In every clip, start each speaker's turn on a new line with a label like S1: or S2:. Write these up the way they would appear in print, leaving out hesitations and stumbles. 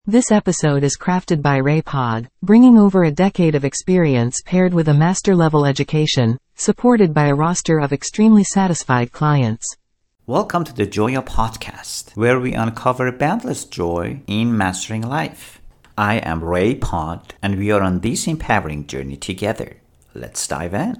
S1: This episode is crafted by RayPod, bringing over a decade of experience paired with a master-level education, supported by a roster of extremely satisfied clients.
S2: Welcome to the Joya Podcast, where we uncover boundless joy in mastering life. I am RayPod, and we are on this empowering journey together. Let's dive in.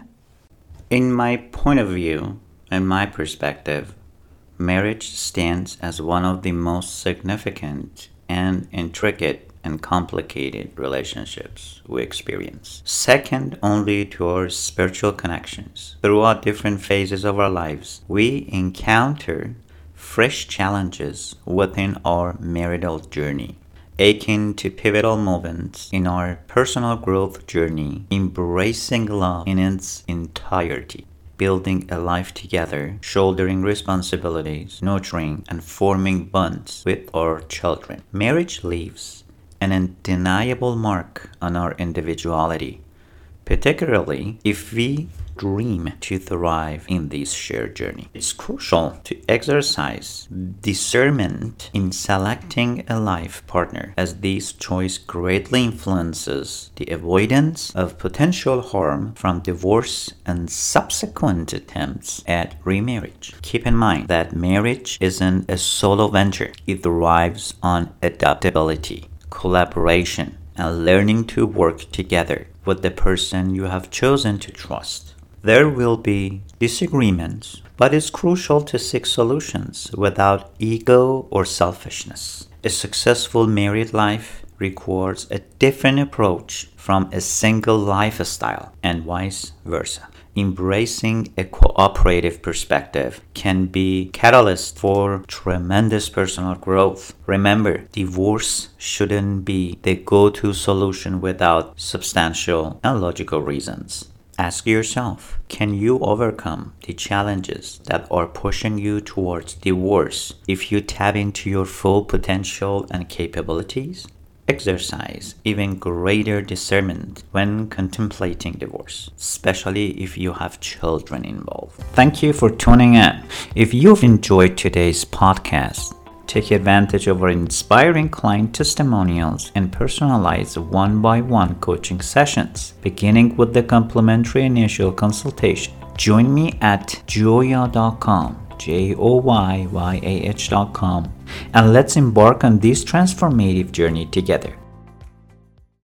S2: In my point of view and my perspective, marriage stands as one of the most significant and intricate and complicated relationships we experience. Second only to our spiritual connections. Throughout different phases of our lives, we encounter fresh challenges within our marital journey, akin to pivotal moments in our personal growth journey, embracing love in its entirety, building a life together, shouldering responsibilities, nurturing and forming bonds with our children. Marriage leaves an undeniable mark on our individuality, particularly if we dream to thrive in this shared journey. It's crucial to exercise discernment in selecting a life partner, as this choice greatly influences the avoidance of potential harm from divorce and subsequent attempts at remarriage. Keep in mind that marriage isn't a solo venture. It thrives on adaptability, collaboration, and learning to work together with the person you have chosen to trust. There will be disagreements, but it's crucial to seek solutions without ego or selfishness. A successful married life requires a different approach from a single lifestyle, and vice versa. Embracing a cooperative perspective can be catalyst for tremendous personal growth. Remember, divorce shouldn't be the go-to solution without substantial and logical reasons. Ask yourself, can you overcome the challenges that are pushing you towards divorce if you tap into your full potential and capabilities? Exercise even greater discernment when contemplating divorce, especially if you have children involved. Thank you for tuning in. If you've enjoyed today's podcast, take advantage of our inspiring client testimonials and personalized one-by-one coaching sessions, beginning with the complimentary initial consultation. Join me at joya.com, joyyah.com, and let's embark on this transformative journey together.